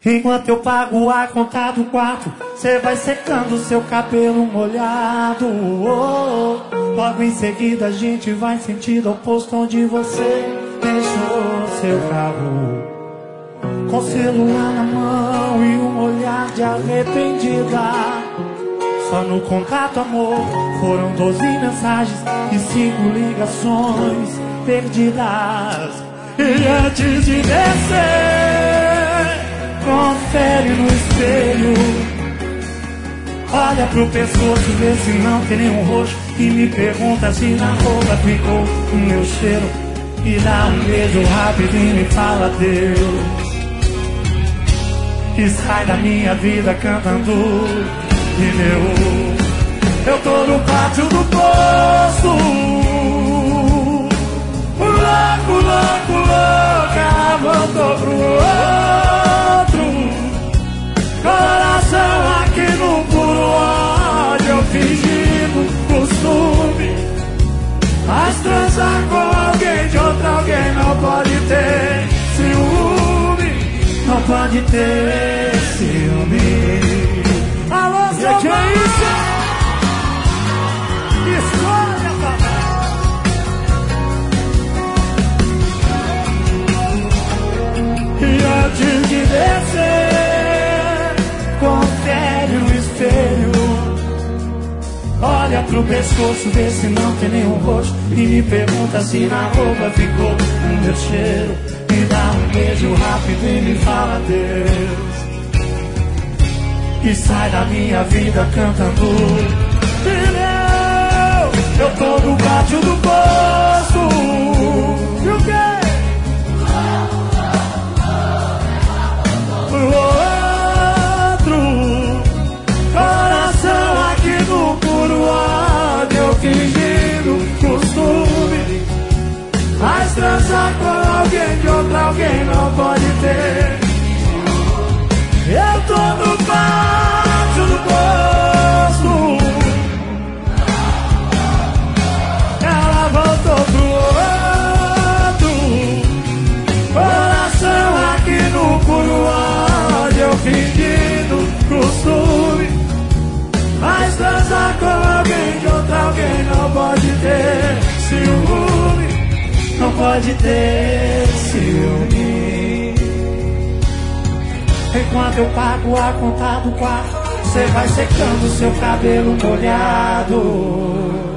Enquanto eu pago a conta do quarto, cê vai secando seu cabelo molhado. Logo em seguida a gente vai em sentido oposto, onde você deixou seu carro, com o celular na mão e um olhar de arrependida. Só no contato, amor, foram 12 mensagens e 5 ligações perdidas. E antes de descer, confere no espelho, olha pro pescoço, vê se não tem nenhum roxo, e me pergunta se na roupa ficou o meu cheiro, e dá um beijo rápido e me fala Deus. E sai da minha vida cantando pneu. Eu tô no pátio do posto, louco, louco, louca, voltou pro outro. Coração aqui no puro ódio, eu fingindo costume. Mas transar com alguém de outro alguém não pode ter ciúme, não pode ter ciúme. Alô, seu que é isso? Escolha, papai. E antes de descer, confere no espelho, olha pro pescoço, vê se não tem nenhum roxo, e me pergunta se na roupa ficou o meu cheiro, me dá um beijo rápido e me fala Deus. E sai da minha vida cantando pneu. Eu tô no pátio do posto. E o quê? Pro outro. Coração aqui no puro ódio, eu fingindo costume. Mas transar com alguém de outro alguém não pode ter. Eu tô no pátio do posto, ela voltou pro outro. Coração aqui no puro ódio, eu fingindo costume. Mas transar com alguém de outro alguém não pode ter ciúme, não pode ter ciúme. Enquanto eu pago a conta do quarto, cê vai secando seu cabelo molhado.